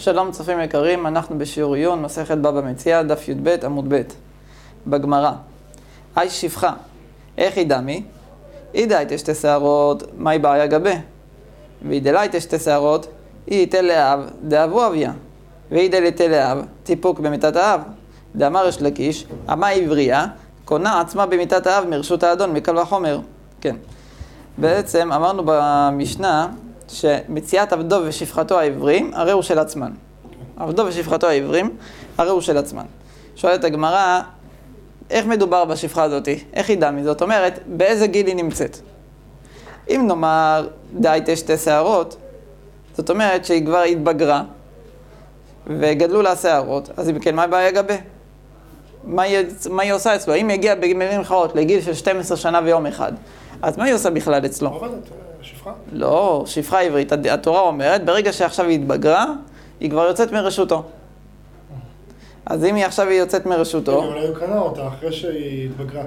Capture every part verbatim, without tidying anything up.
שלום צופים יקרים, אנחנו בשיעור עיון, מסכת בבא מציעא, דף י"ב עמוד ב' בגמרא. היי שפחה, איך היא דמי? היא דאית שתי שערות, מהי בעיה גבה? והיא דלית שתי שערות, היא תל לאב, דאבו אביה. והיא דלית לאב, טיפוק במיטת האב. דאמר יש לקיש, אמה עברייה, קונה עצמה במיטת האב מרשות האדון, מקל וחומר. כן. בעצם אמרנו במשנה, שמציאת עבדו ושפחתו העברים, הרי הוא של עצמן. עבדו ושפחתו העברים, הרי הוא של עצמן. שואלת הגמרא, איך מדובר בשפחה הזאת? איך היא דמי? זאת אומרת, באיזה גיל היא נמצאת? אם נאמר, דאית שתי שערות, זאת אומרת שהיא כבר התבגרה, וגדלו לה שערות, אז היא בכן, מה הבעיה גבה? מה היא, מה היא עושה אצלו? אם היא הגיעה במילים אחרות לגיל של שתים עשרה שנה ויום אחד, אז מה היא עושה בכלל אצלו? עובדת, שפחה? לא, שפחה עברית. התורה אומרת, ברגע שעכשיו היא התבגרה, היא כבר יוצאת מרשותו. אז אם היא עכשיו היא יוצאת מרשותו... אולי הוא קנה אותה אחרי שהיא התבגרה. הוא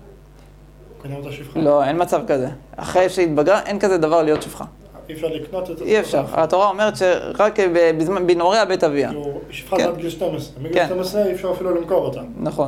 קנה אותה שפחה. לא, אין מצב כזה. אחרי שהיא התבגרה, אין כזה דבר להיות שפחה. אי אפשר לקנות את זה? אי אפשר. התורה אומרת שרק בזמן, בנעוריה בית אביה. שפחה עד גיל שתים עשרה. מגיל שתים עשרה אי אפשר אפילו למכור אותה. נכון.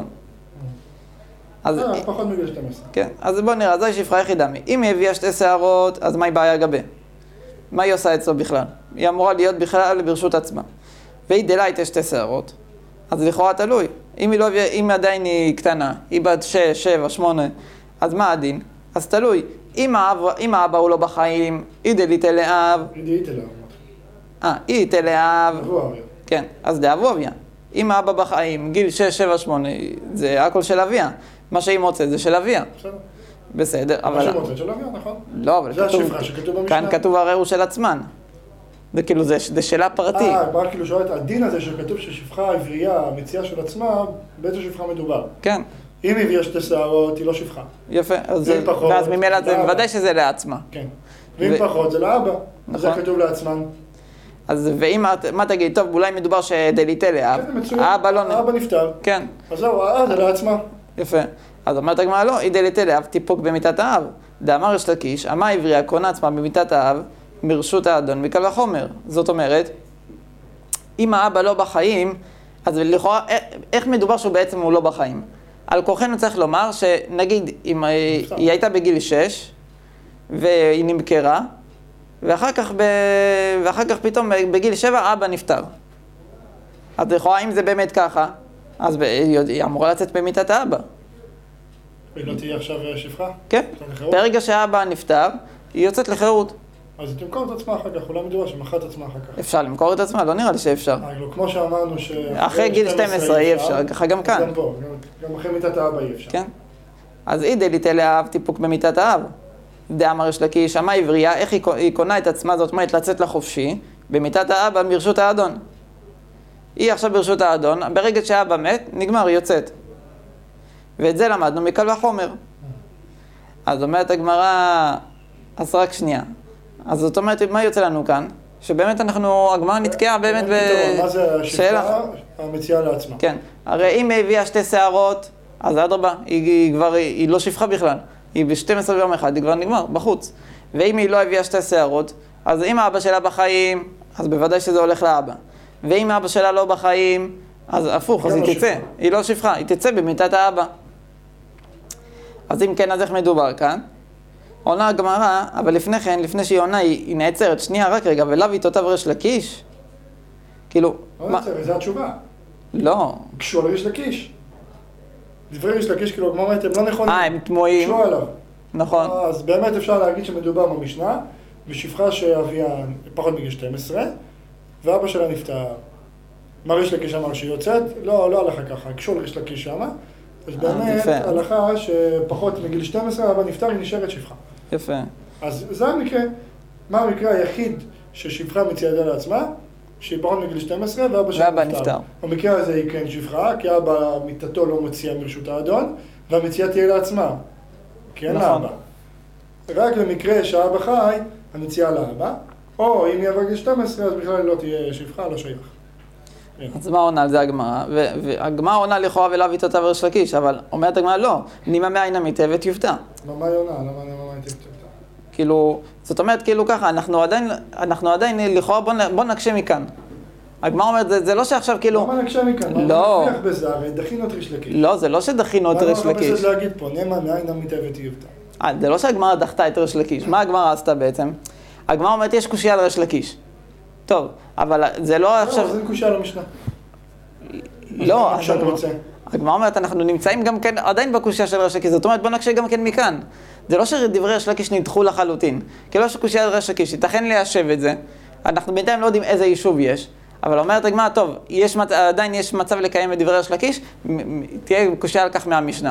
אז... אה, פחות מגיל שתים עשרה. כן, אז בוא נראה, זו שפחה יחידה. אם היא הביאה שתי שערות, אז מה היא בעיה גבה? מה היא עושה אצלו בכלל? היא אמורה להיות בכלל ברשות עצמה. והיא דלית שתי שערות, אז לכאורה תלוי. אם היא לא הביאה, אם עדיין היא קטנה, היא בת שש, שבע, שמונה, אז מה הדין? אז תלוי. אם האבא, אם האבא הוא לא בחיים, היא דלית לאב. היא דלית לאב. אה, היא דלית לאב. דאבו אביה. כן, אז דאבו אביה. אם האבא בחיים, גיל שש, שבע, שמונה, זה הכל של אביה. מה שהיא מוצאת זה של אביה. בסדר. בסדר, אבל... מה שהיא מוצאת של אביה, נכון? לא, אבל זה כתוב... השפחה שכתוב במשנה. כאן כתוב הרי הוא של עצמן. זה כאילו, זה, זה שאלה פרטי. אה, כבר כאילו שואלת, הדין הזה שכתוב ששפחה עברייה, מציאה של עצמה, באיזה שפחה מדובר? כן. אם הביאה שתי שערות, היא לא שפחה. יפה. אז ואם פחות, ואז ממילא זה לאבא. בוודאי שזה לעצמה. כן. ואם ו- פחות, זה לאבא. נכון. זה כתוב לעצמן. אז ואם, מה תגיד? טוב, אולי מדובר שדליתה לאב. כן, מצוין. האבא לא... האבא נפטר. כן. אז זהו, אה, זה לעצמה. יפה. אז אומרת הגמרא לא, היא דליתה לאב, טיפוק במיטת האב. דאמר יש לקיש, אמה עברייה קונה עצמה במיטת האב, מרשות האדון מקל וחומר. זאת אומרת, אם האבא לא בחיים, אז לכאורה, איך מדובר שהוא בעצם הוא לא בחיים? על כוחנו צריך לומר שנגיד, אם היא הייתה בגיל שש, והיא נמכרה, ואחר כך, ב... ואחר כך פתאום בגיל שבע אבא נפטר. אז לכאורה, אם זה באמת ככה, אז היא אמורה לצאת במיטת האבא. היא לא תהיה עכשיו שפחה? כן. ברגע שהאבא נפטר, היא יוצאת לחירות. אז היא תמכור את עצמה אחר כך, אולי מדובר שמכרה את עצמה אחר כך. אפשר למכור את עצמה? לא נראה לי שאפשר. כמו שאמרנו ש... אחרי גיל שתים עשרה אי אפשר, ככה גם כאן. גם פה, גם אחרי מיטת האבא אי אפשר. כן. אז היא דלית לאב, טיפוק במיטת האב. דאמר יש לקיש, אמה עברייה, איך היא קונה את עצמה, זאת אומרת לצאת לחופשי, במיטת האבא ברשות האדון. היא עכשיו ברשות האדון, ברגע שהאבא מת, נגמר, היא יוצאת. ואת זה למדנו מקל וחומר. אז אומרת הגמרא, אז רק שנייה. אז זאת אומרת, מה יוצא לנו כאן? שבאמת אנחנו, הגמרא נתקעה באמת בשאלה. מה זה השפחה המציאה לעצמה? כן. הרי אם היא הביאה שתי שערות, אז אדרבה, היא כבר, היא לא שפחה בכלל. היא ב-שתים עשרה ביום אחד, היא כבר נגמר, בחוץ. ואם היא לא הביאה שתי שערות, אז אם האבא שלה בחיים, אז בוודאי שזה הולך לאבא. ואם האבא שלה לא בחיים, אז הפוך, אז היא תצא. היא לא שפחה, היא תצא במיטת האבא. אז אם כן, אז איך מדובר כאן? עונה הגמרא, אבל לפני כן, לפני שהיא עונה, היא, היא נעצרת, שנייה, רק רגע, ולאו איתותיו ריש לקיש? כאילו... לא מה... נעצרת, זה התשובה. לא. קשור על ריש לקיש. דברי ריש לקיש, כאילו, כמו אומרת, הם לא נכונים. אה, הם תמוהים. קשור עליו. נכון. אז באמת אפשר להגיד שמדובר במשנה, בשפחה שאביה פחות מגיל שתים עשרה, ואבא שלה נפטר. מה ריש לקיש אמר שהיא יוצאת? לא, לא הלכה ככה, קשור ריש לקיש שמה. אז באמת, הלכה שפחות מגיל שתים עשרה, אבא נפטר, היא נשארת שפחה. יפה. אז זה המקרה. מה המקרה היחיד ששפחה מציעה לעצמה? שהיא פחות מגיל שתים עשרה, ואבא שלה נפטר. נפטר. במקרה הזה היא כן שפחה, כי אבא מיטתו לא מציעה מרשות האדון, והמציאה תהיה לעצמה. כי אין לאבא. רק במקרה שהאבא חי, המציאה לאבא, או אם היא עבר גיל שתים עשרה, אז בכלל לא תהיה שפחה, לא שייך. אז מה עונה על זה הגמרא? והגמרא עונה לכאורה ולאו איתותיו ריש לקיש, אבל אומרת הגמרא לא, נימה מאין המיטבת יופתע. מה היא עונה? למה נימה מאין יופתע? כאילו, זאת אומרת כאילו ככה, אנחנו עדיין, אנחנו עדיין לכאורה, בוא, בוא נקשה מכאן. הגמרא אומרת, זה, זה לא שעכשיו כאילו... למה נקשה מכאן? לא. מה נפריח בזה? הרי דחינו את ריש לקיש. לא, זה לא שדחינו את ריש לקיש. מה מחפשת להגיד פה? נאמן מאין עמיתה ותיובתא. אה, זה לא שהגמרא דחתה את ריש לקיש. מה הגמרא עשתה בעצם? הגמרא אומרת, יש קושיה על ריש לקיש. טוב, אבל זה לא עכשיו... לא, זה קושיה על המשנה. לא, הגמרא אומרת, אנחנו נמצאים גם כן עדיין בקושיה של ריש לקיש. זאת אומרת, בוא נקשה גם כן מכאן. זה לא שדברי ריש לקיש נדחו לחלוטין. כי לא שקושיה על ריש לקיש, ייתכן ליישב את זה. אנחנו בינתיים לא יודעים איזה יישוב יש. אבל אומרת הגמרא, טוב, יש, עדיין יש מצב לקיים את דברי ריש לקיש, תהיה קושיה על כך מהמשנה.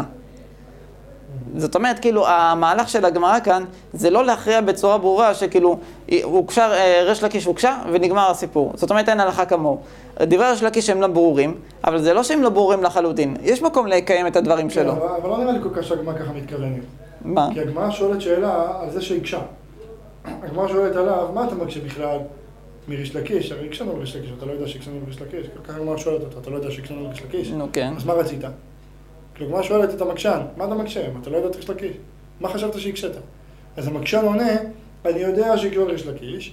זאת אומרת, כאילו, המהלך של הגמרא כאן, זה לא להכריע בצורה ברורה שכאילו, הוקשר, ריש לקיש הוקשה ונגמר הסיפור. זאת אומרת, אין הלכה כמוהו. דברי ריש לקיש הם לא ברורים, אבל זה לא שהם לא ברורים לחלוטין. יש מקום לקיים את הדברים שלו. אבל, אבל לא נראה לי כל כך שהגמרא ככה מתכוונת. מה? כי הגמרא שואלת שאלה על זה שהקשה. הגמרא שואלת עליו, מה אתה מקשה בכלל מריש לקיש? הרי הקשנו על ריש לקיש, אתה לא יודע שהקשנו על ריש לקיש. ככה הגמרא שואלת אותה, אתה לא יודע שהקשנו על ריש לקיש? נו, כן. אז מה רצית? כאילו, הגמרא שואלת את המקשן, מה אתה מקשה? אתה לא יודע את ריש לקיש. מה חשבת שהקשת? אז המקשן עונה, אני יודע שהקשנו על ריש לקיש,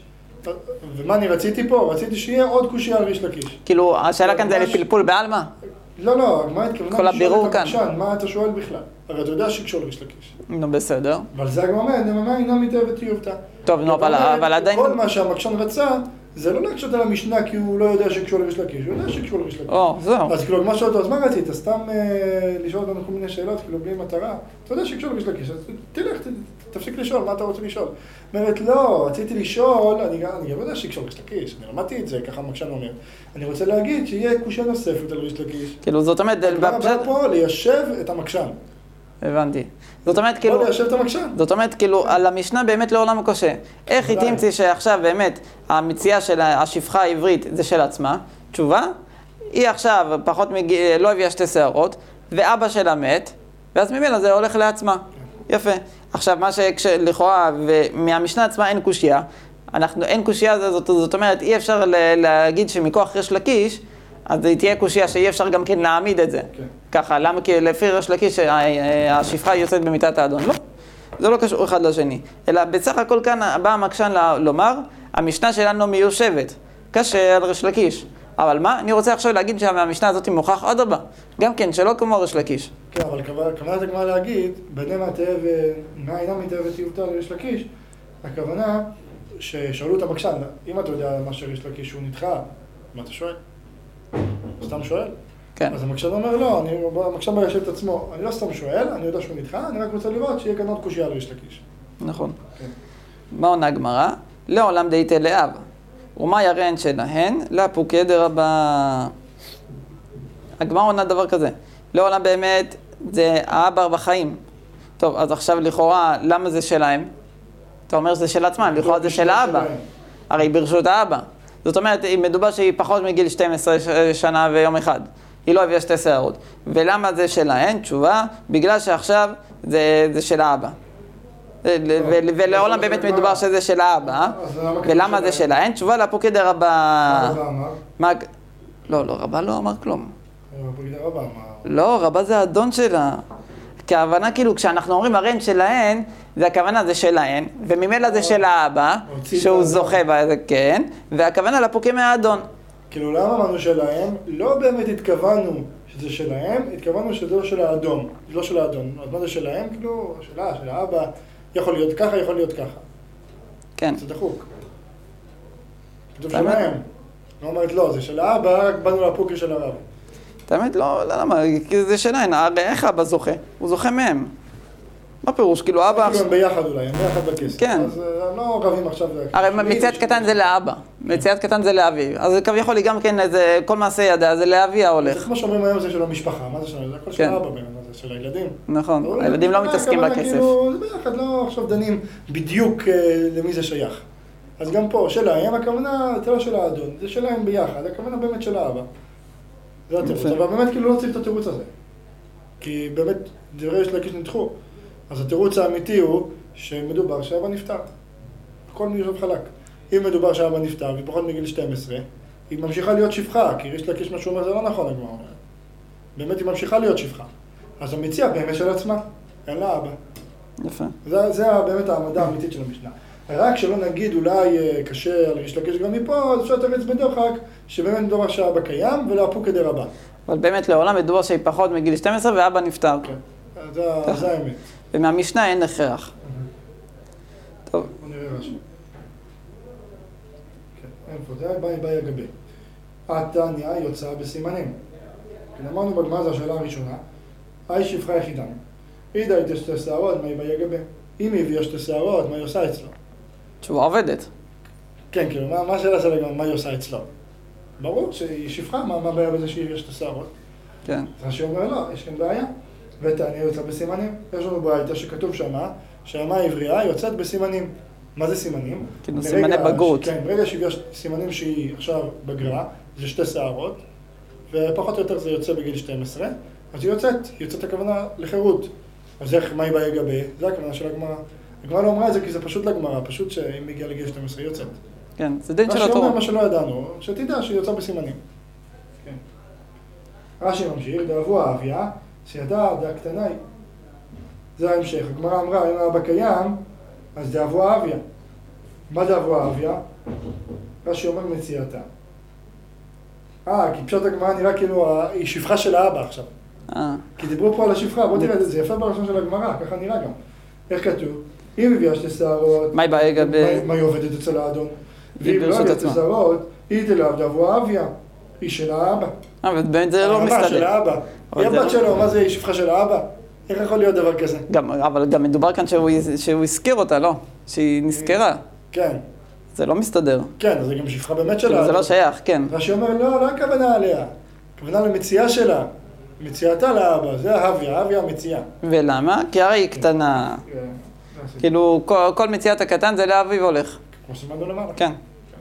ומה אני רציתי פה? רציתי שיהיה עוד קושיה על ריש לקיש. כאילו, השאלה כאן זה לפלפול בעלמא? לא, לא, הגמרא התכוונה לשאול את המקשן, מה אתה שואל בכלל? הרי אתה יודע שהקשו על ריש לקיש. נו, בסדר. אבל זה הגמרא אומרת, נאמנה אינה מיתה ותיובתא. טוב, נו, אבל עדיין... כל מה שהמקשן רצה, זה לא להקשות על המשנה כי הוא לא יודע שהקשו על ריש לקיש, הוא יודע שהקשו על ריש לקיש. או, זהו. אז כאילו, הגמרא שואלת אותו, אז מה רצית? סתם לשאול אותנו כל מיני שאלות, כאילו, בלי מטרה? אתה יודע שהקשו על ריש לקיש, אז תלך, תפסיק לשאול, מה אתה רוצה לשאול? אומרת, לא, רציתי לשאול, אני גם לא יודע שהקשו על ריש לקיש, אני למדתי את זה, ככה המקשן אומר. אני רוצה להגיד שיהיה קושיה נוספת על ריש לקיש. כאילו, זאת אומרת... הגמרא באה פה ליישב את המקשן. הבנתי. זאת אומרת, כאילו... בוא ליישב את המקשן. זאת אומרת, כאילו, על המשנה באמת לעולם הקשה. איך היא תמציא שעכשיו באמת המציאה של השפחה העברית זה של עצמה? תשובה, היא עכשיו פחות מגיע, לא הביאה שתי שערות, ואבא שלה מת, ואז ממילא זה הולך לעצמה. יפה. עכשיו, מה שלכאורה, ומהמשנה עצמה אין קושיה, אנחנו, אין קושיה, זאת, זאת אומרת, אי אפשר להגיד שמכוח ריש לקיש, אז זה תהיה קושיה שאי אפשר גם כן להעמיד את זה. כן. ככה, למה? כי לפי ריש לקיש השפחה יוצאת במיטת האדון. לא, זה לא קשור אחד לשני. אלא בסך הכל כאן בא המקשן לומר, המשנה שלנו מיושבת, קשה על ריש לקיש. אבל מה? אני רוצה עכשיו להגיד שהמשנה הזאת מוכח עוד הבא. גם כן, שלא כמו ריש לקיש. כן, אבל כוונת הגמרא להגיד, בנמה תאב, מה אינה מתאב ותיובתא לריש לקיש, הכוונה ששאלו את המקשן, אם אתה יודע מה שריש לקיש הוא נדחה, מה אתה שואל? סתם שואל? כן. אז המקשן אומר, לא, אני, המקשן מיישב את עצמו, אני לא סתם שואל, אני יודע שהוא נדחה, אני רק רוצה לראות שיהיה כאן עוד קושיה על ריש לקיש. נכון. כן. מה עונה הגמרא? לעולם דאיתא לאב. ומה ירן שלהן? לפוקי דרבא. הגמרא עונה דבר כזה. לעולם באמת זה האבא בחיים. טוב, אז עכשיו לכאורה, למה זה שלהם? אתה אומר שזה של עצמם, לכאורה זה של האבא. הרי ברשות האבא. זאת אומרת, אם מדובר שהיא פחות מגיל שתים עשרה שנה ויום אחד. היא לא הביאה שתי שערות. ולמה זה שלהן? תשובה, בגלל שעכשיו זה, זה של האבא. ולעולם באמת מדובר שזה של האבא. ולמה זה שלהן? תשובה לפוקי דרבא. מה רבא אמר? לא, לא, רבא לא אמר כלום. פוקי דרבא אמר. לא, רבא זה האדון שלה. כי ההבנה כאילו, כשאנחנו אומרים הרן שלהן, זה הכוונה זה שלהן, וממילא זה של האבא, שהוא זוכה בזה, כן, והכוונה לפוקי מהאדון. כאילו, למה אמרנו שלהם? לא באמת התכוונו שזה שלהם, התכוונו שזה לא של האדון, לא של האדון. אז מה זה שלהם? כאילו, שלה, של האבא, יכול להיות ככה, יכול להיות ככה. כן. זה דחוק. כתוב שלהם. לא אומרת לא, זה של האבא, רק באנו לפוקי של הרב. האמת, לא, למה? כי זה שלהן, הרי איך אבא זוכה? הוא זוכה מהם. מה פירוש? כאילו אבא... כאילו הם ביחד אולי, הם ביחד בכסף. כן. אז הם לא רבים עכשיו... הרי מציאת קטן זה לאבא, מציאת קטן זה לאבי. אז כביכול היא גם כן איזה, כל מעשה ידע, זה לאבי ההולך. זה כמו שאומרים היום זה של המשפחה, מה זה שלנו? זה הכל של האבא באמת, זה של הילדים. נכון, הילדים לא מתעסקים בכסף. זה ביחד, לא עכשיו דנים בדיוק למי זה שייך. אז גם פה, שלהם, הכוונה, זה לא של האדון, זה שלהם ביחד, הכוונה באמת של האבא. זה התירוץ, אבל באמת כאילו לא צריך את התירוץ הזה. כי באמת דברי ריש לקיש נדחו. אז התירוץ האמיתי הוא שמדובר שהאבא נפטר. הכל מיושב חלק. אם מדובר שהאבא נפטר ופחות מגיל שתים עשרה, היא ממשיכה להיות שפחה, כי ריש לקיש מה שהוא אומר זה לא נכון, הגמרא אומרת. באמת היא ממשיכה להיות שפחה. אז המציאה באמת של עצמה, אין לה אבא. יפה. זה, זה באמת העמדה האמיתית של המשנה. רק שלא נגיד אולי קשה על ריש לקיש גם מפה, אז אפשר לתרץ בדוחק, שבאמת מדובר שהאבא קיים ולאפוק כדי רבה. אבל באמת לעולם מדובר שהיא פחות מגיל שתים עשרה ואבא נפטר. כן, זה האמת. ומהמשנה אין הכרח. טוב. בוא נראה רש"י. כן, איפה זה? באי באי הגבי. התניא יוצא בסימנים. כן, אמרנו בגמרא, זו השאלה הראשונה. היי שפחה יחידה. אידה הייתה שתי שערות, מה היא באי הגבי? אם היא הביאה שתי שערות, מה היא עושה אצלו? תשובה עובדת. כן, כאילו, מה השאלה של הגמרא, מה היא עושה אצלו? ברור שהיא שפחה, מה הבעיה בזה שהיא הביאה שתי שערות? כן. אז רש"י אומר לא, יש כאן בעיה. ותניא יוצא בסימנים. יש לנו ברייתא שכתוב שמה, שהמה העברייה יוצאת בסימנים. מה זה סימנים? כאילו סימני בגרות. כן, ברגע שהיא סימנים שהיא עכשיו בגרה, זה שתי שערות, ופחות או יותר זה יוצא בגיל שתים עשרה, אז היא יוצאת, היא יוצאת הכוונה לחירות. אז איך, מה היא באה גבי? זה הכוונה של הגמרא. הגמרא לא אמרה את זה כי זה פשוט לגמרא, פשוט שאם הגיעה לגיל שתים עשרה היא יוצאת. כן, זה דין של התורה. רש"י אומר מה שלא ידענו, שתדע שהיא יוצאה בסימנים. כן. רש"י ממשיך, דאבו האביה, שידע, דעה קטנה היא. זה ההמשך. הגמרא אמרה, אם האבא קיים, אז דאבו האביה. מה דאבו האביה? רש"י אומר מציאתה. אה, כי פשוט הגמרא נראה כאילו היא שפחה של האבא עכשיו. אה. כי דיברו פה על השפחה, בוא תראה, זה יפה בראשון של הגמרא, ככה נראה גם. איך כתוב? אם הביאה שתי שערות, מה היא באה גבי? מה היא עובדת אצל האדון? ואם לא הביאה שתי שערות, היא תלאו דאבו האביה. היא של האבא. אה, ובאמת זה לא מסתדר. האבא של האבא. היא הבת שלו, מה זה, היא שפחה של האבא? איך יכול להיות דבר כזה? גם, אבל גם מדובר כאן שהוא, שהוא הזכיר אותה, לא? שהיא נזכרה. כן. זה לא מסתדר. כן, אז זה גם שפחה באמת של האבא. זה לא שייך, כן. רש"י אומר, לא, לא הכוונה עליה. הכוונה למציאה שלה. מציאתה לאבא, זה האביה, האביה המציאה. ולמה? כי הרי היא קטנה. כאילו, כל, כל מציאת הקטן זה לאביו הולך. כמו שמענו למעלה. כן.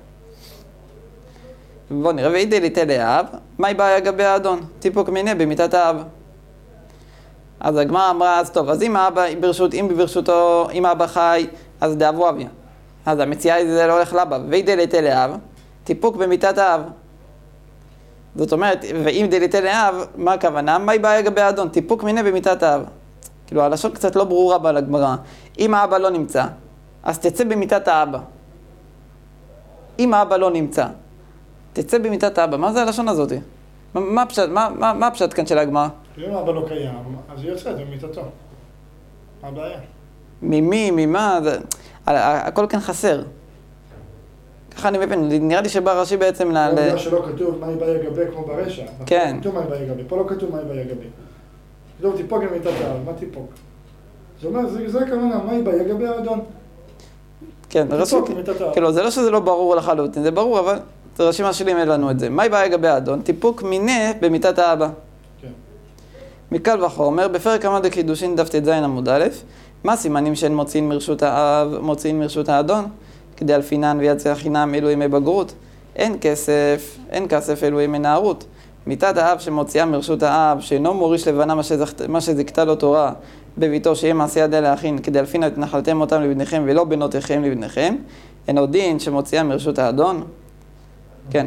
בוא נראה, ואידי ליטה לאב, מה היא באה גבי האדון? טיפוק מיני במיטת האב. אז הגמרא אמרה, אז טוב, אז אם האבא ברשות, אם ברשותו, אם האבא חי, אז דאבו אביה. אז המציאה זה לא הולך לאבא. ואידי ליטה לאב, טיפוק במיטת האב. זאת אומרת, ואם דליטה לאב, מה הכוונה? מה היא באה גבי האדון? טיפוק מיני במיטת האב. כאילו, הלשון קצת לא ברורה בה לגמרא. אם האבא לא נמצא, אז תצא במיטת האבא. אם האבא לא נמצא, תצא במיטת האבא. מה זה הלשון הזאת? מה, מה הפשט, מה, מה, מה הפשט כאן של הגמרא? אם האבא לא קיים, אז היא יוצאת במיטתו. מה הבעיה? ממי, ממה, זה... הכל כאן חסר. ככה אני מבין, נראה לי שבא רש"י בעצם ל... לא יודע שלא כתוב מה היא באה גבי כמו ברשע. כן. כתוב מה היא באה גבי, פה לא כתוב מה היא באה גבי. כתוב טיפוק במיטת האב, מה טיפוק? זה אומר, זה הכוונה, מה היא באה גבי האדון? כן, רש"י, כאילו, זה לא שזה לא ברור לחלוטין, זה ברור, אבל רש"י משלים לנו את זה. מה היא באה גבי האדון? טיפוק מיני במיטת האבא. כן. מקל וחומר, בפרק עמד הקידושין דף ט"ז עמוד א', מה סימנים שהן מוציאים מרשות האב, מוציאים מרשות האדון? כדי אלפינן ויצא חינם אלו ימי בגרות. אין כסף, אין כסף אלו ימי נערות. מיטת האב שמוציאה מרשות האב, שאינו מוריש לבנה מה, שזכת, מה שזכתה לו תורה בביתו, שיהיה מעשה ידיה להכין, כדי אלפינן את נחלתם אותם לבניכם ולא בנותיכם לבניכם. אין עוד דין שמוציאה מרשות האדון. כן.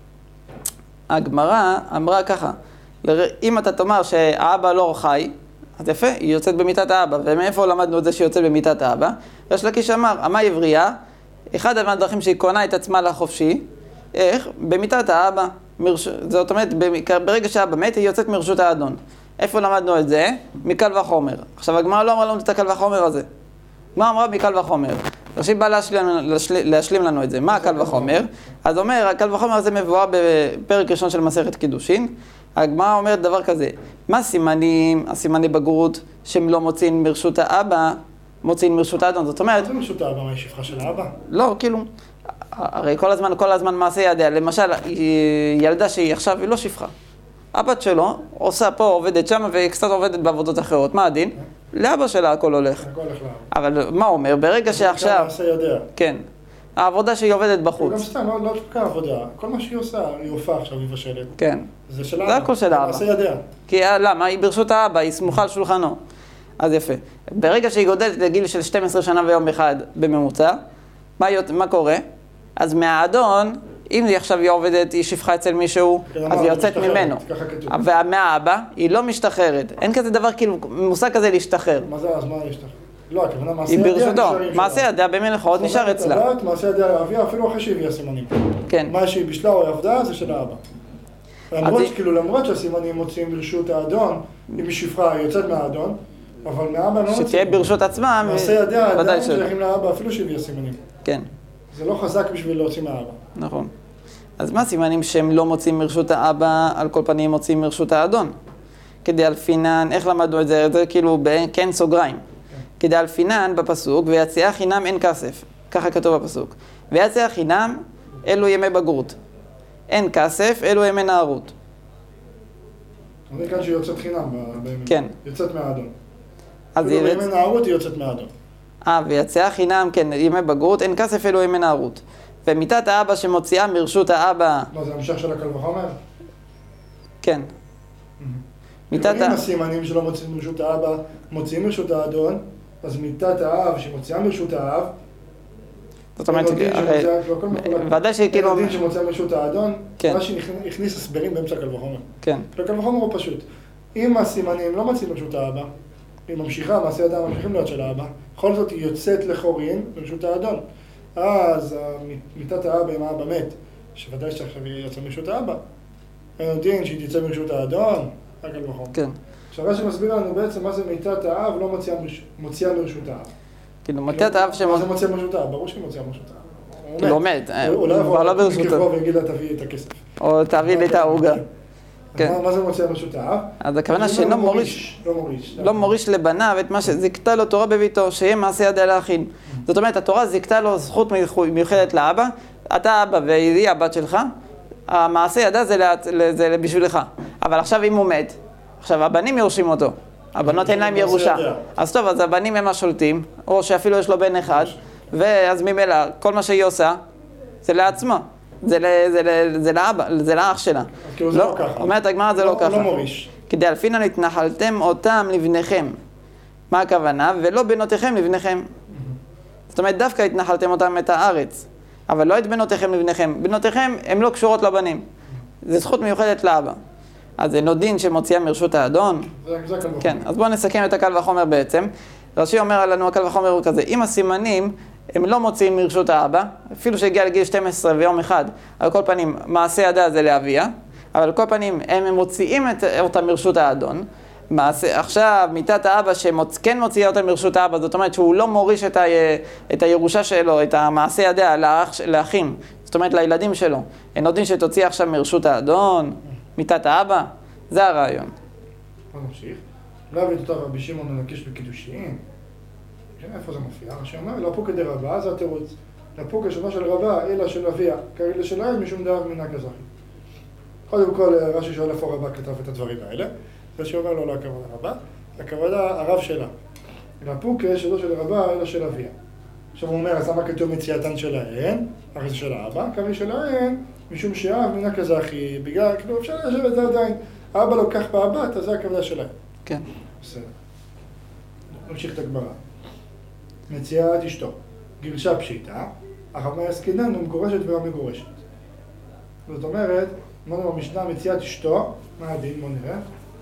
הגמרא אמרה ככה, אם אתה תאמר שהאבא לא חי, אז יפה, היא יוצאת במיטת האבא. ומאיפה למדנו את זה שהיא יוצאת במיטת האבא? ריש לקיש אמר, המה עברייה, אחד מהדרכים שהיא קונה את עצמה לחופשי, איך? במיטת האבא. מרש... זאת אומרת, ברגע שהאבא מת, היא יוצאת מרשות האדון. איפה למדנו את זה? מקל וחומר. עכשיו, הגמרא לא אמרה לנו את הקל וחומר הזה. מה אמרה מקל וחומר? רש"י בא להשלים, להשלים, להשלים לנו את זה. מה הקל וחומר? אז אומר, הקל וחומר הזה מבואר בפרק ראשון של מסכת קידושין. הגמרא אומרת דבר כזה, מה סימנים, הסימני בגרות, שהם לא מוציאים מרשות האבא, מוציאים מרשות האדון? זאת אומרת... מה זה מרשות האבא? מה, היא שפחה של האבא? לא, כאילו, הרי כל הזמן, כל הזמן מעשה ידיה. למשל, ילדה שהיא עכשיו, היא לא שפחה. הבת שלו עושה פה, עובדת שם, וקצת עובדת בעבודות אחרות. מה הדין? לאבא שלה הכל הולך. הכל הולך לאבא. אבל מה אומר? ברגע שעכשיו... זה מעשה ידיה. כן. העבודה שהיא עובדת בחוץ. גם סתם, לא, לא תפקע עבודה. כל מה שהיא עושה, היא הופעה עכשיו, היא מבשלת. כן. זה של האבא. זה הכל של האבא. מעשה ידיה. כי למה? היא ברשות האבא, היא סמוכה על שולחנו. אז יפה. ברגע שהיא גודלת לגיל של שתים עשרה שנה ויום אחד בממוצע, מה, מה קורה? אז מהאדון, אם היא עכשיו היא עובדת, היא שפחה אצל מישהו, אז היא יוצאת ממנו. ומהאבא, היא לא משתחררת. אין כזה דבר, כאילו, מושג כזה להשתחרר. מה זה אז? מה להשתחרר? לא, הכוונה מעשה היא ידיה ברשותו, נשארים מעשה שלה. ידיה במלאכות נשאר אצלה. הבת, מעשה ידיה לאביה, אפילו אחרי שהביאה סימנים. כן. מה שהיא בישלה או עבדה זה של האבא. למרות, היא... כאילו, למרות שהסימנים מוצאים ברשות האדון, אם היא שפחה היא יוצאת מהאדון, אבל מהאבא הם לא מוצאים. שתהיה ברשות עצמה, מעשה ידיה עדיין שייכים לאבא, אפילו שהביאה סימנים. כן. זה לא חזק בשביל להוציא מהאבא. נכון. אז מה הסימנים שהם לא מוצאים מרשות האבא, על כל פנים מוצאים מרשות האדון? כדי אלפינן, איך למדנו את זה? זה כאילו כן סוגריים. כדי אלפינן בפסוק, ויציאה חינם אין כסף. ככה כתוב בפסוק. ויציאה חינם, אלו ימי בגרות. אין כסף, אלו ימי נערות. אני כאן שהיא יוצאת חינם. כן. יוצאת מהאדון. אז אפילו בימי נערות היא יוצאת מהאדון. אה, ויציאה חינם, כן, ימי בגרות, אין כסף, אלו ימי נערות. ומיתת האבא שמוציאה מרשות האבא... מה, זה המשך של הקל וחומר? כן. מיתת ה... אם הסימנים שלא מוציאים מרשות האבא מוציאים מרשות האדון, אז מיתת האב שמוציאה מרשות האב, זאת אומרת, ודאי שכאילו... אין הדין שמוציאה מרשות האדון, מה שהכניס הסברים באמצע הקל וחומר. כן. הקל וחומר הוא פשוט. אם הסימנים לא מוציאים מרשות האבא, היא ממשיכה, מעשי ידיה ממשיכים להיות של האבא, בכל זאת היא יוצאת לחורין מרשות האדון. אז מיתת האבא עם האבא מת, שוודאי שעכשיו היא יוצאה מרשות האבא. אין דין שהיא תצא מרשות האדון, הקל וחומר. כן. עכשיו רש"י מסביר לנו בעצם מה זה מיתת האב לא מוציאה מרשות האב. כאילו מיתת האב שמוצ... מה זה מוציאה מרשות האב? ברור שהיא מוציאה מרשות האב. כאילו עומד, הוא לא יבוא מכירו ויגיד לה תביא את הכסף. או תביא לי את העוגה. מה זה מוציאה מרשות האב? אז הכוונה שלא מוריש, לא מוריש. לא מוריש לבניו את מה שזיקתה לו תורה בביתו, שיהיה מעשה ידיה לאחים. זאת אומרת, התורה זיקתה לו זכות מיוחדת לאבא, אתה אבא והיא הבת שלך, המעשה ידיה זה בשבילך. אבל עכשיו אם הוא מת, עכשיו הבנים יורשים אותו, הבנות אין להם ירושה. אז טוב, אז הבנים הם השולטים, או שאפילו יש לו בן אחד, ואז ממילא כל מה שהיא עושה, זה לעצמו. זה, זה, זה, זה לאבא, זה לאח שלה. כאילו זה לא ככה. אומרת הגמרא זה לא ככה. לא מוריש. כדי אלפינן התנחלתם אותם לבניכם. מה הכוונה? ולא בנותיכם לבניכם. זאת אומרת, דווקא התנחלתם אותם את הארץ, אבל לא את בנותיכם לבניכם. בנותיכם הן לא קשורות לבנים. זה זכות מיוחדת לאבא. אז זה נודין שמוציאה מרשות האדון. זה הקל וחומר. כן, אז בואו נסכם את הקל וחומר בעצם. רש"י אומר לנו, הקל וחומר הוא כזה, אם הסימנים הם לא מוציאים מרשות האבא, אפילו שהגיע לגיל שתים עשרה ויום אחד, על כל פנים, מעשה ידיה זה לאביה, אבל על כל פנים, הם מוציאים את, אותה מרשות האדון. מעשה, עכשיו, מיתת האבא שכן מוציאה אותה מרשות האבא, זאת אומרת שהוא לא מוריש את, ה, את הירושה שלו, את המעשה ידיה לאח, לאחים, זאת אומרת לילדים שלו. הם נותנים שתוציא עכשיו מרשות האדון, מיתת האבא, זה הרעיון. בוא נמשיך. לא הבאת אותה רבי שמעון לנקיש בקידושין. איפה זה מופיע? רש"י אומר, לפוקא דרבה, זה התירוץ. לפוקא שלא של רבה, אלא של אביה, כאלה שלהם משום דאב מנהג אזרחי. קודם כל, רש"י שואל איפה רבה כתב את הדברים האלה. רש"י אומר לו, לא הכוונה רבה, הכוונה הרב שלה. לפוקא שלא של רבה, אלא של אביה. עכשיו הוא אומר, אז למה כתוב מציאתן שלהן? הרי זה של האבא, כאלה שלהן, משום שאב מנהג אזרחי, בגלל, כאילו אפשר להשאיר את זה עדיין. האבא לוקח בהבת, אז זה הכוונה שלהם. כן. בסדר. נמשיך את הגמרא. מציאת אשתו, גירשה פשיטה, אך מה עסקינן הוא מגורשת ולא מגורשת. זאת אומרת, אמרנו במשנה מציאת אשתו, מה הדין? בוא נראה.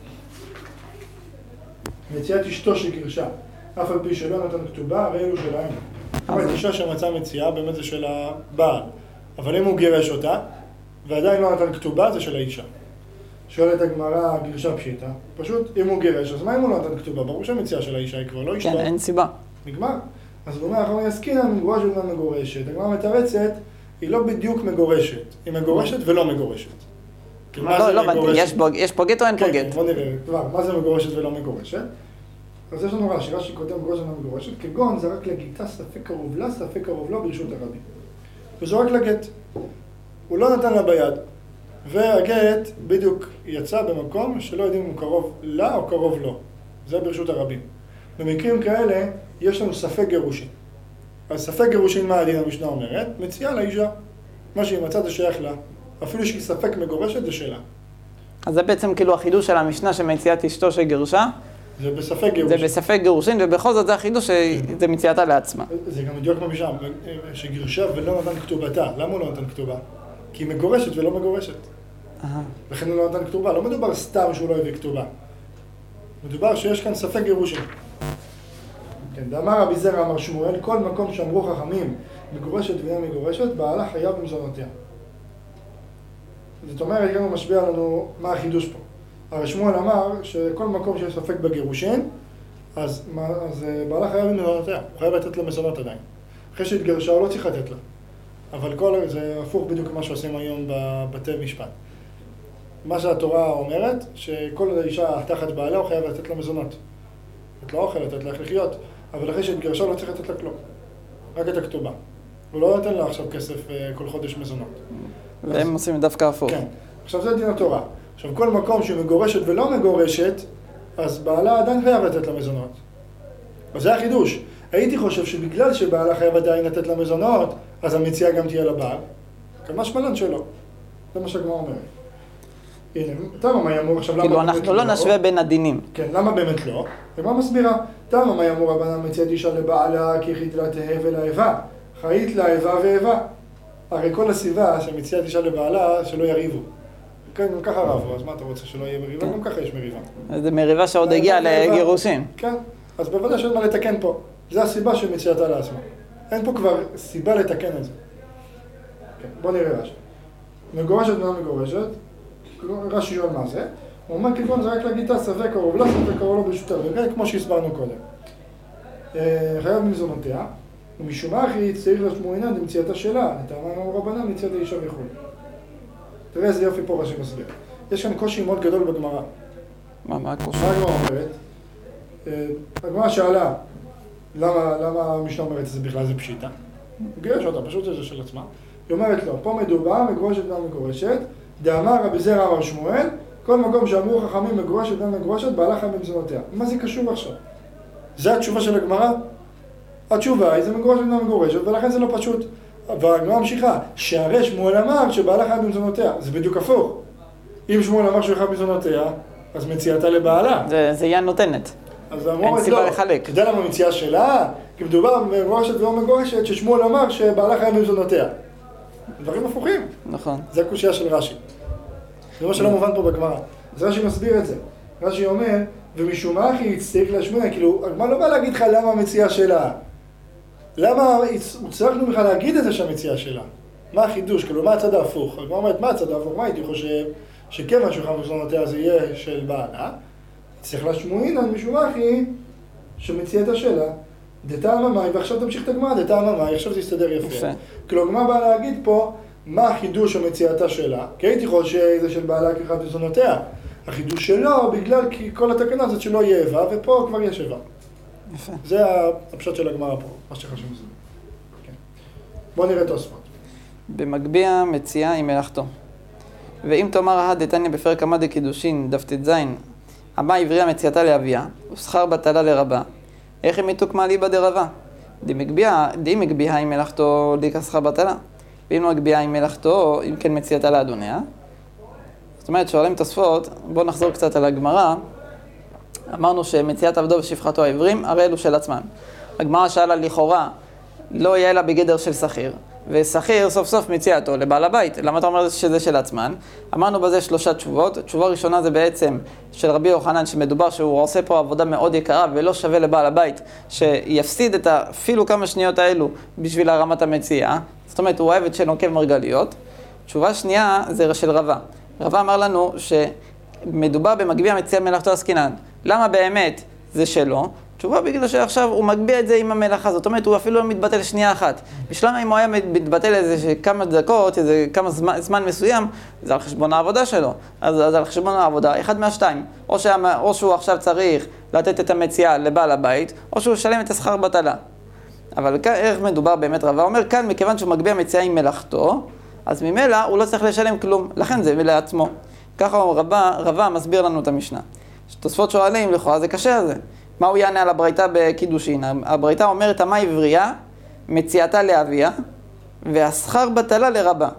מציאת אשתו שגירשה, אף על פי שלא נתן כתובה, הרי אלו שלהם. זאת אומרת, אישה שמצאה מציאה, באמת זה של הבעל. אבל אם הוא גירש אותה, ועדיין לא נתן כתובה, זה של האישה. שואלת הגמרא, גירשה פשיטה, פשוט אם הוא גירש, אז מה אם הוא לא נתן כתובה? ברור שהמציאה של האישה היא כבר לא אשתו. כן, אין סיבה. נגמר. אז הוא אומר, אחרי יסקינה, מגורש ולא מגורשת. הגמרא מתרצת, היא לא בדיוק מגורשת. היא מגורשת ולא מגורשת. לא, לא, יש פה גט או אין פה גט? כן, בוא נראה, כבר, מה זה מגורשת ולא מגורשת? אז יש לנו רש"י, רש"י כותב מגורשת ולא מגורשת, כגון זה רק לגיטה, ספק קרוב לה, ספק קרוב לא ברשות הרבים. וזה רק לגט. הוא לא נתן לה ביד. והגט בדיוק יצא במקום שלא יודעים אם הוא קרוב לה או קרוב לו. זה ברשות הרבים. במקרים כאלה יש לנו ספק גירושין. אז ספק גירושין, מה הדין המשנה אומרת? מציעה לאישה. מה שהיא מצאה זה שייך לה. אפילו שהיא ספק מגורשת זה שלה. אז זה בעצם כאילו החידוש של המשנה שמציאת אשתו שגירשה. זה בספק גירושין. זה בספק גירושין, ובכל זאת זה החידוש שזה מציאתה לעצמה. זה גם בדיוק משם, שגירשה ולא נתן כתובתה. למה הוא לא נתן כתובה? כי היא מגורשת ולא מגורשת. לכן הוא לא נתן כתובה. לא מדובר סתם שהוא לא הביא כתובה. מדובר שיש כאן ספק גירושין. כן, דאמר רבי זרע אמר שמואל, כל מקום שאמרו חכמים מגורשת ואינה מגורשת, בעלה חייב במזונותיה. זאת אומרת, גם הוא משביע לנו מה החידוש פה. הרי שמואל אמר שכל מקום שיש ספק בגירושין, אז, אז בעלה חייב במזונותיה, הוא חייב לתת לה מזונות עדיין. אחרי שהתגרשה הוא לא צריך לתת לה. אבל כל זה הפוך בדיוק מה שעושים היום בבתי משפט. מה שהתורה אומרת, שכל אישה תחת בעלה הוא חייב לתת לה מזונות. את לא אוכל, לתת לה איך לחיות, אבל אחרי שהתגרשה לא צריך לתת לה כלום. רק את הכתובה. הוא לא נותן לה עכשיו כסף כל חודש מזונות. והם אז... עושים דווקא הפוך. כן. עכשיו זה דין התורה. עכשיו כל מקום שהיא מגורשת ולא מגורשת, אז בעלה עדיין חייב לתת לה מזונות. וזה החידוש. הייתי חושב שבגלל שבעלה חייב עדיין לתת לה מזונות, אז המציאה גם תהיה לבעל. כמה שמלן שלו. זה מה שהגמרא אומרת. הנה, תמה מה יאמור עכשיו, למה כאילו אנחנו לא נשווה בין הדינים. כן, למה באמת לא? ומה מסבירה? תמה מה יאמור רבנן מציאת אישה לבעלה כי חיית לה תהא ולאיבה. חיית לה איבה ואיבה. הרי כל הסיבה שמציאת אישה לבעלה שלא יריבו. כן, גם ככה רבו, אז מה אתה רוצה שלא יהיה מריבה? גם ככה יש מריבה. זה מריבה שעוד הגיעה לגירושים. כן, אז בוודאי שאין מה לתקן פה. זה הסיבה שמציאתה לעצמה. אין פה כבר סיבה לתקן את זה. כן, בוא נראה רש"י. מגורשת ומה מגורשת? רש"י שואל מה זה? הוא אומר כגון זה רק להגיד תה ספק קרוב לה, ספק קרוב לו ברשותה, וכן כמו שהסברנו קודם. חייב במזונותיה, ומשום אחי צריך לשמועינן למציאתה שלה, לטעמה אמרו רבנן מציאת האישה וכו'. תראה איזה יופי פה רש"י מסביר. יש כאן קושי מאוד גדול בגמרא. מה, מה הקושי? מה הגמרא אומרת? הגמרא שאלה, למה, למה המשנה אומרת את זה בכלל זה פשיטה? הוא גירש אותה, פשוט זה של עצמה. היא אומרת לו, פה מדובר, מגורשת ומה מגורשת, דאמר רבי זרע אמר שמואל, כל מקום שאמרו חכמים מגורשת ומה מגורשת, בעלה חייב במזונותיה. מה זה קשור עכשיו? זה התשובה של הגמרא? התשובה היא זה מגורשת ומה מגורשת, ולכן זה לא פשוט. והגמרא ממשיכה, שהרי שמואל אמר שבעלה חייב במזונותיה. זה בדיוק הפוך. אם שמואל אמר שהוא חייב במזונותיה, אז מציאתה לבעלה. זה, זה יהיה נותנת. אז אמרו את לא, כדי למה מציאה שלה, כי מדובר במגורשת ולא מגורשת, ששמואל אמר שבעלה חייב במזונותיה. דברים הפוכים. נכון. זה הקושיה של רש"י. זה מה שלא מובן פה בגמרא. אז רש"י מסביר את זה. רש"י אומר, ומשום אחי יצטרך להשמיע, כאילו, הגמרא לא בא להגיד לך למה המציאה שלה. למה הצלחנו בכלל להגיד את זה שהמציאה שלה? מה החידוש? כאילו, מה הצד ההפוך? הגמרא אומרת, מה הצד ההפוך? מה הייתי חושב? שכיוון שהוא חייב במזונותיה זה יהיה של בעלה. צריך לשמועינן משום אחי שמציאתה שלה. דתא ממאי, ועכשיו תמשיך את הגמרא, דתא ממאי, עכשיו זה יסתדר יפה. כאילו, הגמרא באה להגיד פה מה החידוש המציאתה שלה, כי הייתי חושב זה של בעלה כחייב במזונותיה. החידוש שלו בגלל כי כל התקנה הזאת שלא יהיה איבה, ופה כבר יש איבה. יפה. זה הפשט של הגמרא פה, מה שחשוב מזה. כן. בוא נראה תוספות. במגביה מציאה עם מלאכתו. ואם תאמר דתניא בפרק כמה דקידושין, דף ט"ז, אמה עברייה מציאתה לאביה, ושכר בטלה לרבה, איך אם יתוק מעליבא דרבה? די מגביה עם מלאכתו דיקה שכר בטלה. ואם לא מגביה עם מלאכתו, אם כן מציאתה לאדוניה. זאת אומרת, שואלים תוספות, בואו נחזור קצת על הגמרא. אמרנו שמציאת עבדו ושפחתו העברים, הרי אלו של עצמם. הגמרא שאלה לכאורה, לא יהיה לה בגדר של שכיר, ושכיר סוף סוף מציאתו לבעל הבית. למה אתה אומר שזה של עצמן? אמרנו בזה שלושה תשובות. תשובה ראשונה זה בעצם של רבי יוחנן, שמדובר שהוא עושה פה עבודה מאוד יקרה ולא שווה לבעל הבית, שיפסיד את אפילו כמה שניות האלו בשביל הרמת המציאה. זאת אומרת, הוא עבד שנוקב מרגליות. תשובה שנייה זה של רבה. רבה אמר לנו שמדובר במגביה מציאה מלאכתו עסקינן. למה באמת זה שלו? תשובה בגלל שעכשיו הוא מגביה את זה עם המלאכה, זאת אומרת הוא אפילו לא מתבטל שנייה אחת. בשלב אם הוא היה מתבטל איזה כמה דקות, איזה כמה זמן, זמן מסוים, זה על חשבון העבודה שלו. אז, אז על חשבון העבודה, אחד מהשתיים. או, שה, או שהוא עכשיו צריך לתת את המציאה לבעל הבית, או שהוא ישלם את השכר בטלה. אבל איך מדובר באמת רבה? אומר כאן, מכיוון שהוא מגביה מציאה עם מלאכתו, אז ממילא הוא לא צריך לשלם כלום, לכן זה לעצמו. ככה רבה, רבה מסביר לנו את המשנה. תוספות שואלים, לכאורה זה קשה הזה. מה הוא יענה על הברייתא בקידושין? הברייתא אומרת, אמה עברייה, מציאתה לאביה, והשכר בטלה לרבה.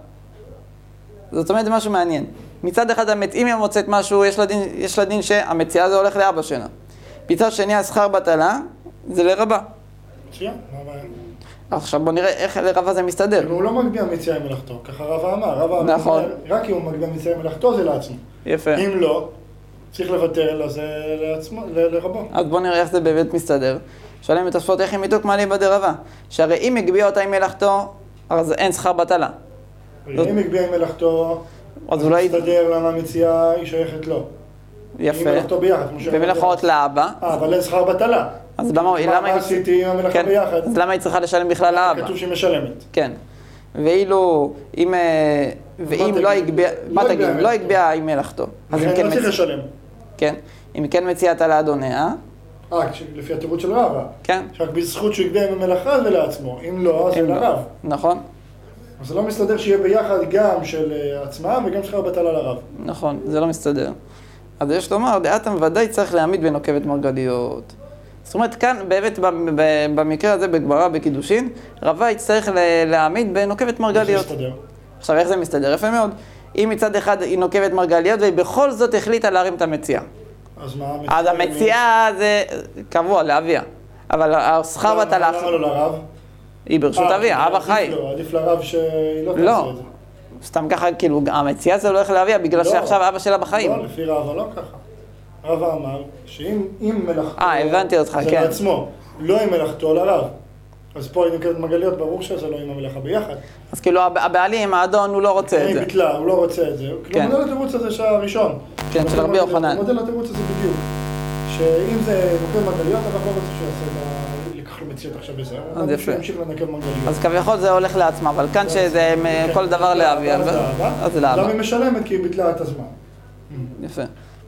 זאת אומרת, זה משהו מעניין. מצד אחד, אם היא מוצאת משהו, יש לה דין, יש לה דין שהמציאה זה הולך לאבא שלה. מצד שני, השכר בטלה, זה לרבה. מצוין, מה הבעיה? עכשיו בוא נראה איך לרבה זה מסתדר. הוא לא מגביה מציאה עם מלאכתו, ככה רבה אמר. רבה נכון. רק אם הוא מגביה מציאה עם מלאכתו, זה לעצמו. יפה. אם לא, צריך לבטל, אז זה לעצמו, לרבו. אז בוא נראה איך זה באמת מסתדר. שואלים את התוספות איך היא מיתוק מעליבא דרבה, שהרי אם הגביע אותה עם מלאכתו, אז אין שכר בטלה. אם הגביע עם מלאכתו, אז הוא מסתדר למה המציאה היא שייכת לו. יפה. עם מלאכתו ביחד. במלאכות לאבא. אה, אבל אין שכר בטלה. אז למה היא... מה עשיתי עם המלאכה ביחד? אז למה היא צריכה לשלם בכלל לאבא? כתוב שהיא משלמת. כן. ואילו, אם... ואם לא הגביע... מה תגיד? לא הגביע עם מלאכתו. אז אם כן לא צריך לשלם. כן. אם כן מציאת לאדוניה... אה, לפי התירוץ של רבא. כן. שרק בזכות שהוא יגביע עם המלאכה זה לעצמו. אם לא, אז זה לרב. נכון. אז זה לא מסתדר שיהיה ביחד גם של עצמה וגם שכר בטלה לרב. נכון, זה לא מסתדר. אז יש לומר, דעתם ודאי צריך להעמיד בנוקבת מרגליות. זאת אומרת, כאן באמת במקרה הזה בגמרא בקידושין, רבה יצטרך להעמיד בנוקבת מרגליות. זה מסתדר. עכשיו, איך זה מסתדר? יפה מאוד. אם מצד אחד היא נוקבת מרגליות, והיא בכל זאת החליטה להרים את המציאה. אז מה? אז המציאה זה קבוע, לאביה. אבל השכר בטלה... למה לא לרב? היא ברשות אביה, אבא חי. עדיף לרב שהיא לא תעשה את זה. סתם ככה, כאילו, המציאה זה לא הולך לאביה, בגלל שעכשיו אבא שלה בחיים. לא, לפי רבא לא ככה. רבא אמר שאם מלאכתו... אה, הבנתי אותך, כן. זה לעצמו, לא עם מלאכתו לרב. אז פה היא נוקבת מרגליות, ברור שזה לא עם המלאכה ביחד. אז כאילו, הבעלים, האדון, הוא לא רוצה את זה. היא ביטלה, הוא לא רוצה את זה. כן. מודל התירוץ הזה שהראשון. כן, של רבי יוחנן. מודל התירוץ הזה בדיוק. שאם זה נוקב מרגליות, הרב לא רוצה שיעשה, לקח לו מציאות עכשיו בזה. אז יפה. ימשיך לנקב מרגליות. אז כביכול זה הולך לעצמה, אבל כאן שזה כל דבר לאביה. אז זה לאבא. למה היא משלמת? כי היא ביטלה את הזמן. יפה.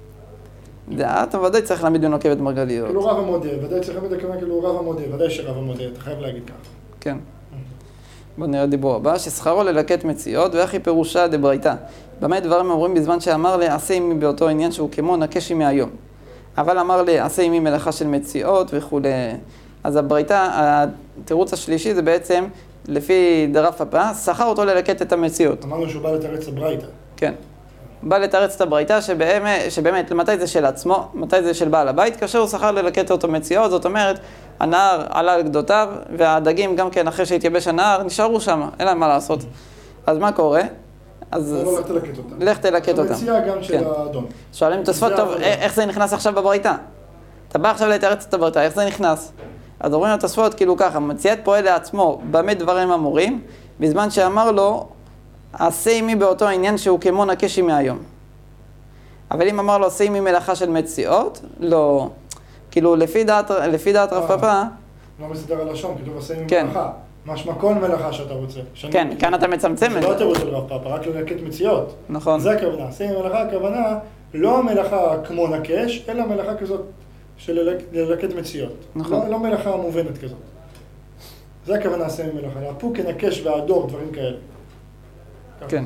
אתה ודאי צריך להעמיד בנוקבת מרגליות. כאילו רב המודה, ודאי צריך להעמיד הכוונה כאילו רב המודה, ודאי שרב המודה, אתה חייב להגיד ככה. כן. בוא נראה דיבור הבא, ששכרו ללקט מציאות, ואחי פירושה דברייתא. במה דברים אומרים בזמן שאמר לי, עשה עמי באותו עניין שהוא כמו נקש עמי היום. אבל אמר לי, עשה עמי מלאכה של מציאות וכו'. אז הברייתא, התירוץ השלישי זה בעצם, לפי דרף הפא, שכר אותו ללקט את המציאות. אמרנו שהוא בא לתרץ הברייתא. כן. בא לתרץ את הברייתא שבאמת, שבאמת, מתי זה של עצמו, מתי זה של בעל הבית, כאשר הוא שכר ללקט אותו מציאות, זאת אומרת, הנהר עלה על גדותיו, והדגים גם כן אחרי שהתייבש הנהר, נשארו שם, אין להם מה לעשות. אז מה קורה? אז... לא, לך תלקט אותם. לך תלקט אותם. המציאה גם של האדון. שואלים תוספות טוב, איך זה נכנס עכשיו בברייתא? אתה בא עכשיו לתרץ את הברייתא, איך זה נכנס? אז אומרים לתוספות כאילו ככה, מציאת פועל לעצמו, במה דברים אמורים, בזמן שאמר לו, עשה עמי באותו עניין שהוא כמו נקש עמי היום. אבל אם אמר לו, עשה עמי מלאכה של מציאות, לא. כאילו, לפי דעת, לפי דעת רב פאפא... לא מסדר על השום, כתוב עשה עמי מלאכה. משמע כל מלאכה שאתה רוצה. כן, כאן אתה מצמצם את זה. זה לא תירוץ של רב פאפא, רק ללקט מציאות. נכון. זה הכוונה. עשה עמי מלאכה, הכוונה, לא מלאכה כמו נקש, אלא מלאכה כזאת של ללקט מציאות. נכון. לא מלאכה מובנת כזאת. זה הכוונה עשה עמי מלאכה. להפוק כנקש והדור, דברים כאלה. כן.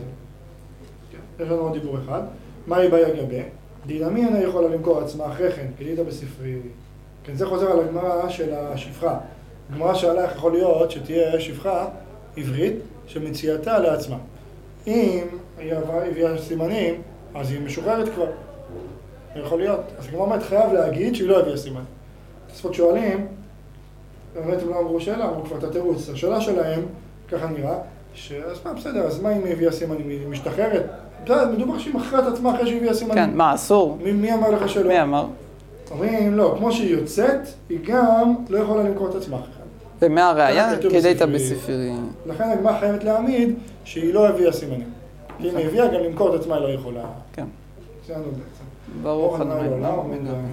יש לנו עוד דיבור אחד. מה היא בעיה גבי? דינמי אינה יכולה למכור עצמה אחרי כן, כדאיתה בספרי. כן, זה חוזר על הגמרא של השפחה. הגמרא שעלה איך יכול להיות שתהיה שפחה עברית שמציאתה לעצמה. אם היא הביאה סימנים, אז היא משוחררת כבר. יכול להיות. אז הגמרא אומרת חייב להגיד שהיא לא הביאה סימנים. תוספות שואלים, באמת הם לא אמרו שאלה, אמרו כבר את התירוץ. השאלה שלהם, ככה נראה, אז מה, בסדר, אז מה אם היא הביאה סימנים? היא משתחררת? מדובר שהיא מכרה את עצמה אחרי שהיא הביאה סימנים. כן, מה, אסור? מי אמר לך שלא? מי אמר? אומרים, לא, כמו שהיא יוצאת, היא גם לא יכולה למכור את עצמה אחרי. ומהראיה, כדאיתה בספרי. לכן הגמרא חייבת להעמיד שהיא לא הביאה סימנים. כי אם היא הביאה, גם למכור את עצמה היא לא יכולה. כן. זה ענו בעצם. ברוך ה'.